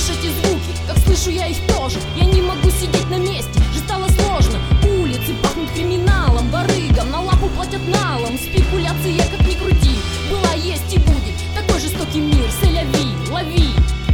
слышишь эти звуки, как слышу я их тоже. Я не могу сидеть на месте, же стало сложно. Улицы пахнут криминалом, барыгам на лапу платят налом. Спекуляция, как ни крути, была, есть и будет. Такой жестокий мир, селяви, лови.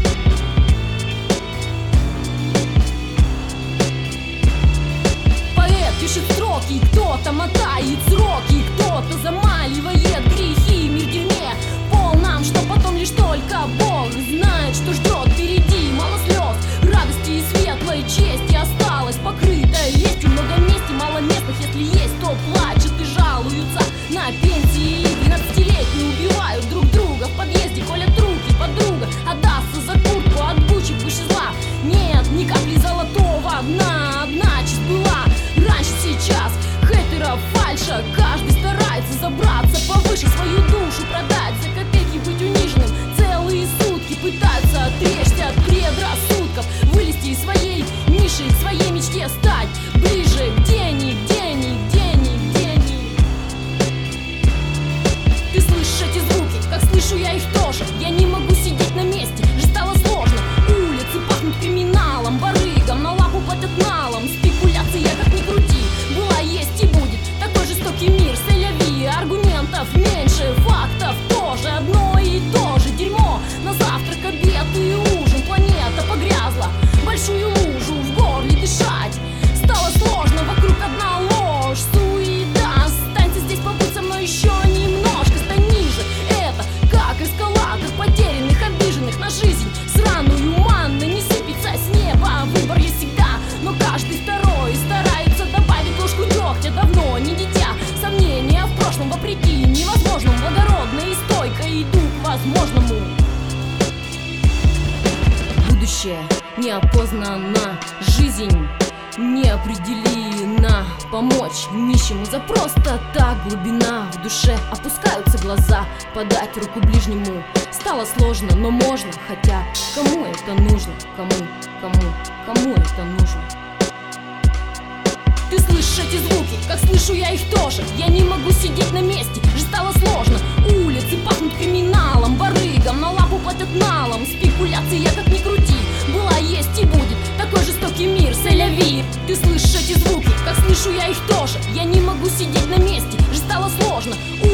Поэт пишет строки, кто-то мотает сроки, кто-то замаливает грехи. Мир в дерьме полном, что потом лишь только Бог знает, что ждет впереди. Мало слез, радости и светлой чести осталось покрытая лестью. Много мести, мало местных, если есть, то плачут и жалуются на пенсии. 12-летние убивают друг друга в подъезде, колят руки, подруга отдастся за куртку от бучек выше зла. Нет ни капли золотого дна, одна честь была раньше, сейчас хейтеров фальша. Каждый старается забраться повыше, свою душу продать за копейки, быть униженным целые сутки. Пытаются отречься от предрассудков, вылезти из своей ниши, к своей мечте стать ближе к денег, денег, денег, денег. Ты слышишь эти звуки, как слышу я их тоже. Я не могу сидеть на месте, же стало сложно. Улицы пахнут криминалом, барыгам на лапу платят налом. Спекуляция, как ни крути, была, есть и будет. Такой жестокий мир, селяви. Аргументов меньше, фактов тоже. Одно и то же дерьмо на завтрак, обед и ужин. Планета погрязла, большую лужу в горле дышать стало сложно, вокруг одна ложь, суета. Останься здесь, побудь со мной еще немножко, стань ниже. Это как эскалатор потерянных, обиженных на жизнь сраную. Манна не сыпется с неба, выбор есть всегда, но каждый второй старается добавить ложку дегтя. Давно не дитя, сомнения в прошлом вопреки невозможному. Благородно и стойко иду к возможному. Будущее неопознанно, жизнь не определена. Помочь нищему за просто так, глубина в душе, опускаются глаза. Подать руку ближнему стало сложно, но можно. Хотя кому это нужно? Кому это нужно? Ты слышишь эти звуки, как слышу я их тоже. Я не могу сидеть на месте, же стало сложно. Улицы пахнут криминалом, барыгам на лапу платят налом. Спекуляция, как ни крути, была, есть и будет. Такой жестокий мир, селяви. Ты слышишь эти звуки, как слышу я их тоже. Я не могу сидеть на месте, же стало сложно.